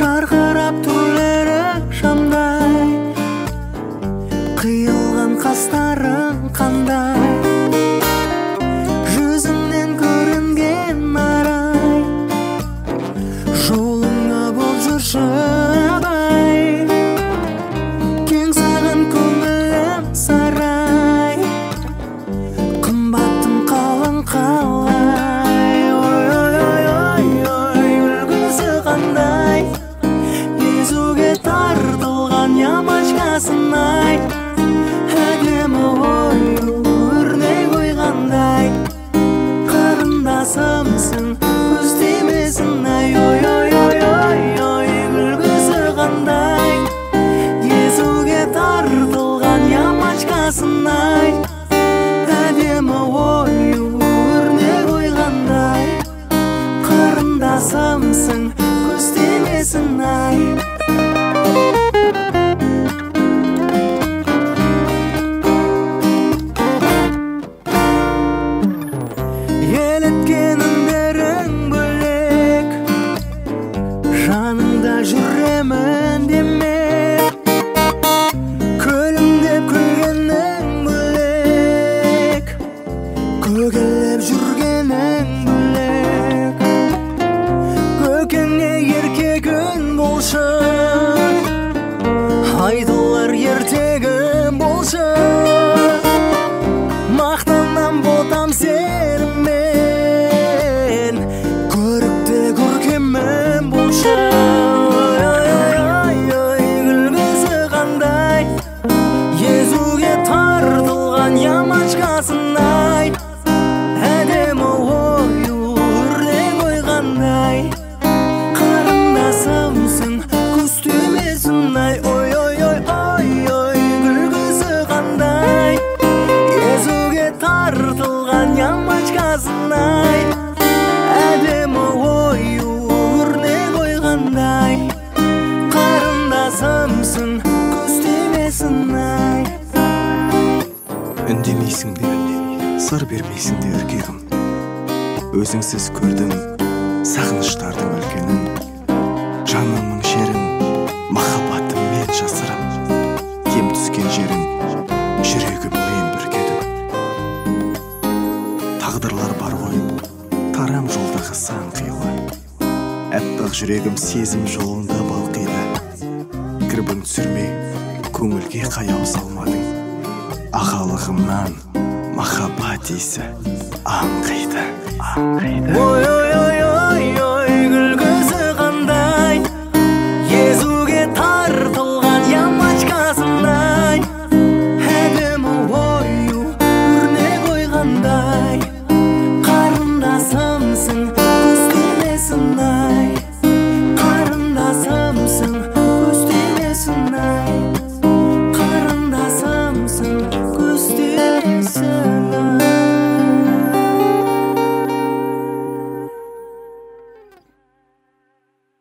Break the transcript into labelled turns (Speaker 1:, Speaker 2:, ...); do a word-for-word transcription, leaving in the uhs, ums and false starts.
Speaker 1: жарқырап түрлері шамдай, қиылған қастарың қандай, жүзіңнен көрінген арай, жолыңа болып жүрші абай, кең саған көңілім сарай, қымбаттым қалың қалай. Ой, ой, ой, ой, ой, үлгісі қандай, езуге тартылған ямашкасын-ай, әдемі ою өрнек ойғандай, қарындасымсың көз тимесін-ай. Ой, ой, ой, ой, ой, үлгісі қандай, езуге тартылған ямашкасын-ай, әдемі ою өрнек ойғандай, қарындасымсың көз тимесін-ай. Еліткен үндерің бөлек, жаныңда жүремін демек, күлімдеп күлгенің бөлек, көгелеп жүргенің бөлек, көкеңе еркегін болшы, айтылар ертегім болшы, мақтанам ботам серіммен, көрікті көркемім болшы. Ой, ой, ой, ой, күлгісі қандай, езуге тартылған ямашкасын-ай, әдемі ою өрнек ойғандай, қарындасымсың көз тимесін-ай. Ой, ой, ой, ой, ой, күлгісі қандай, езуге тартылған ямашкасын-ай, әдемі ою өрнек ойғандай, қарындасымсың көз тимесін-ай.
Speaker 2: Үндемейсің де, сыр бермейсің де үркегім, өзіңсіз көрдім сағыныштардың өлкенін, жанымның шерін, махаббатым мен жасырым, кем түскен жерін жүрегіммен бүркедім. Тағдырлар бар ғой, тарам жолдағы сан қилы, әппақ жүрегім сезім жолында балқиды, кірбің түсірмей көңілге қаяу салмадың, ағалығымнан махаббат иісі аңқиды.
Speaker 1: Ой, ой, ой,